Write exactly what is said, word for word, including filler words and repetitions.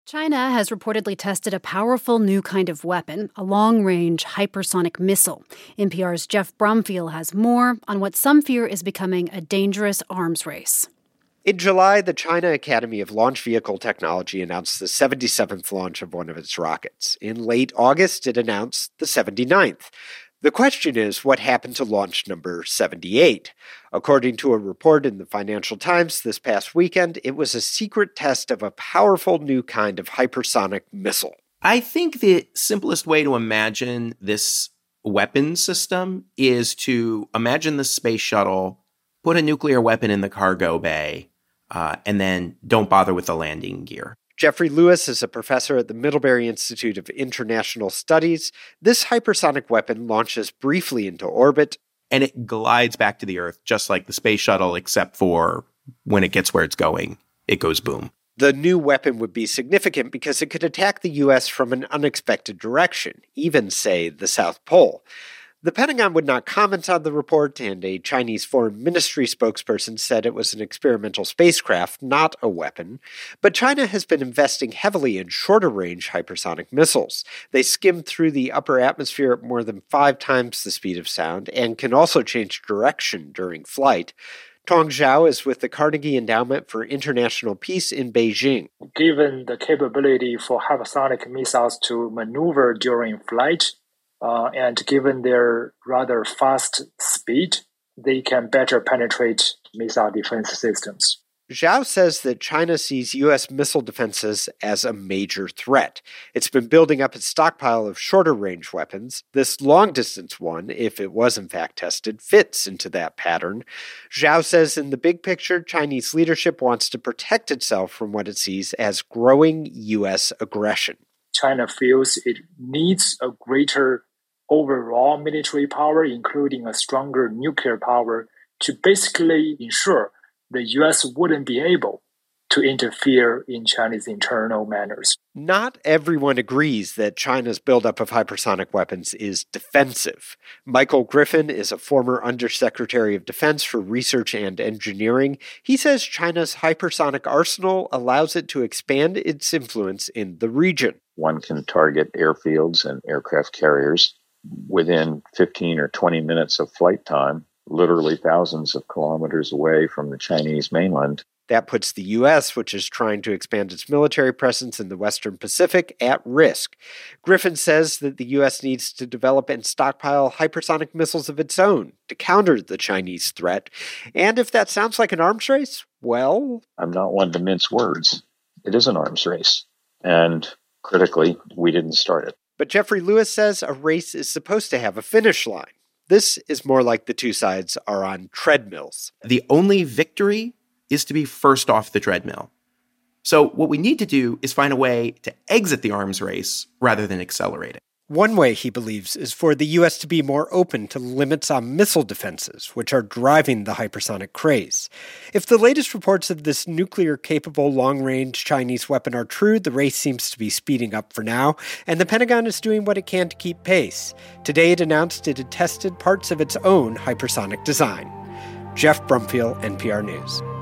China has reportedly tested a powerful new kind of weapon, a long-range hypersonic missile. N P R's Jeff Brumfiel has more on what some fear is becoming a dangerous arms race. In July, the China Academy of Launch Vehicle Technology announced the seventy-seventh launch of one of its rockets. In late August, it announced the seventy-ninth. The question is, what happened to launch number seventy-eight? According to a report in the Financial Times this past weekend, it was a secret test of a powerful new kind of hypersonic missile. I think the simplest way to imagine this weapon system is to imagine the space shuttle, put a nuclear weapon in the cargo bay, uh, and then don't bother with the landing gear. Jeffrey Lewis is a professor at the Middlebury Institute of International Studies. This hypersonic weapon launches briefly into orbit. And it glides back to the Earth, just like the space shuttle, except for when it gets where it's going, it goes boom. The new weapon would be significant because it could attack the U S from an unexpected direction, even, say, the South Pole. The Pentagon would not comment on the report, and a Chinese Foreign Ministry spokesperson said it was an experimental spacecraft, not a weapon. But China has been investing heavily in shorter-range hypersonic missiles. They skim through the upper atmosphere at more than five times the speed of sound and can also change direction during flight. Tong Zhao is with the Carnegie Endowment for International Peace in Beijing. Given the capability for hypersonic missiles to maneuver during flight, Uh, and given their rather fast speed, they can better penetrate missile defense systems. Zhao says that China sees U S missile defenses as a major threat. It's been building up its stockpile of shorter-range weapons. This long-distance one, if it was in fact tested, fits into that pattern. Zhao says in the big picture, Chinese leadership wants to protect itself from what it sees as growing U S aggression. China feels it needs a greater overall military power, including a stronger nuclear power, to basically ensure the U S wouldn't be able to interfere in China's internal matters. Not everyone agrees that China's buildup of hypersonic weapons is defensive. Michael Griffin is a former Undersecretary of Defense for Research and Engineering. He says China's hypersonic arsenal allows it to expand its influence in the region. One can target airfields and aircraft carriers within fifteen or twenty minutes of flight time, literally thousands of kilometers away from the Chinese mainland. That puts the U S, which is trying to expand its military presence in the Western Pacific, at risk. Griffin says that the U S needs to develop and stockpile hypersonic missiles of its own to counter the Chinese threat. And if that sounds like an arms race, well... I'm not one to mince words. It is an arms race. And critically, we didn't start it. But Jeffrey Lewis says a race is supposed to have a finish line. This is more like the two sides are on treadmills. The only victory is to be first off the treadmill. So what we need to do is find a way to exit the arms race rather than accelerate it. One way, he believes, is for the U S to be more open to limits on missile defenses, which are driving the hypersonic craze. If the latest reports of this nuclear-capable long-range Chinese weapon are true, the race seems to be speeding up for now, and the Pentagon is doing what it can to keep pace. Today it announced it had tested parts of its own hypersonic design. Jeff Brumfiel, N P R News.